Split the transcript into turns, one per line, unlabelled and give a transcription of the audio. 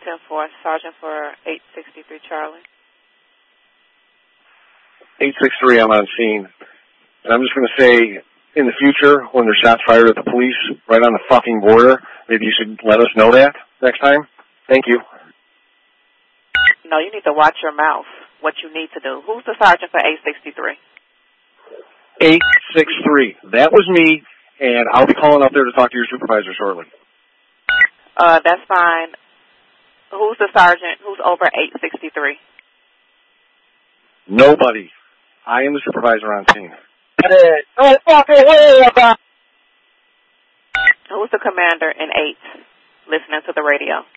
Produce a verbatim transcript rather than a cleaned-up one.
looking for? Sergeant for eight sixty-three Charlie.
eight six three, I'm on scene. And I'm just going to say, in the future, when there's shots fired at the police right on the fucking border, maybe you should let us know that next time. Thank you.
No, you need to watch your mouth, what you need to do. Who's the sergeant for eight sixty-three?
eight six three. That was me, and I'll be calling up there to talk to your supervisor shortly.
Uh, that's fine. Who's the sergeant? Who's over eight sixty-three?
Nobody. I am the supervisor on scene.
Who's the commander in eight listening to the radio?